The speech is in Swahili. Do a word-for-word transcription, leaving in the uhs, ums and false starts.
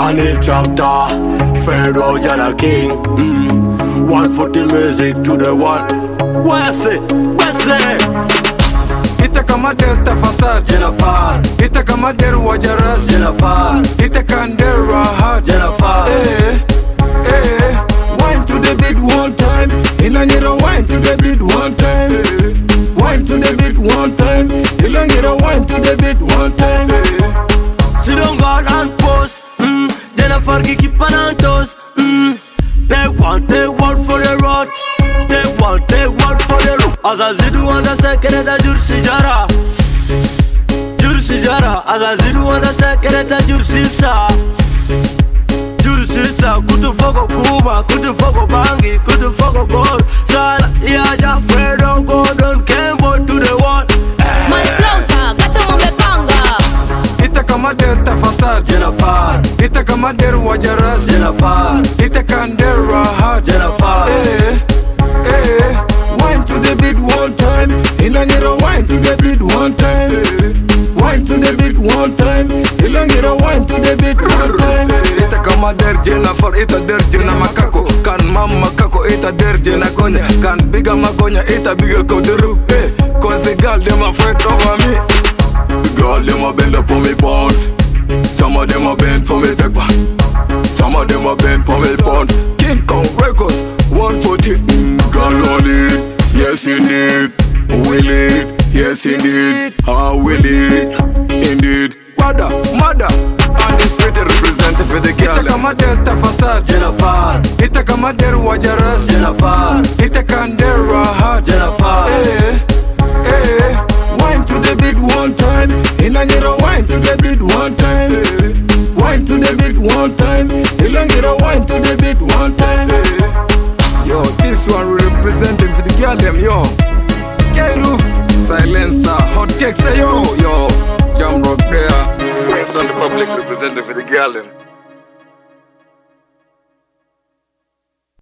Money chapter, Pharaoh Jana King. Mm. One for the music to the one. Where's it? Where's it? Ita kama delta fasad Jenafar, Ita kama der wajaras Jenafar, Ita kan der rahat Jenafar. Eh, eh Wine to the beat one time Inangira wine to the beat one time eh. Wine to the beat one time Inangira wine to the beat one time eh. Sit on God and pose. Mm. Jenafar ki panantos. Mm. They want, they want for the road. They want, they want for the road. Azazidu anda sekreta jursi jara. Jursi jara. Azazidu anda sekreta jursi sa. Jursi sa. Kutu fogo kuma, kutu fogo bangi, kutu fogo gold. Sana iaja Fredo Gordon Kembo to the wall. My slaughter, gato mumepanga. Ita kama delta fasad Jenafar, Ita kama der wajaras Jenafar, Ita kan der rahat Jenafar. Eh, eh Wine to the beat one time Inangira wine to the beat one time eh. Wine to the beat one time Inangira wine to the beat one time eh. Ita kama der Jenafar Ita der jena makako Kan mama kako Ita der jena gonya Kan biga magonya Ita biga koderu eh. Cause the girl them afraid over me. The girl them a bend up for me bounce. Some of them a bend for me paper. Some of them a bend for me pound. King Kong Records one forty. Mm, girl on it, yes indeed. Will it, yes indeed. How will it, indeed. Mother, mother. And the spirit represented for the girl. Ita kama delta fasad Jenafar, Ita kama der wajaras Jenafar, Ita kan der rahat Jenafar. Eh, eh Wine to the beat one time Inangira wine to the beat one time eh. Wine to the beat one time Inangira wine to the beat one time eh. Yo, this one representing for the girl them, yo. K-Roof, Silencer, Hot Cake, say yo, yo. Jam Rock there. It's on the public representing for the girl them.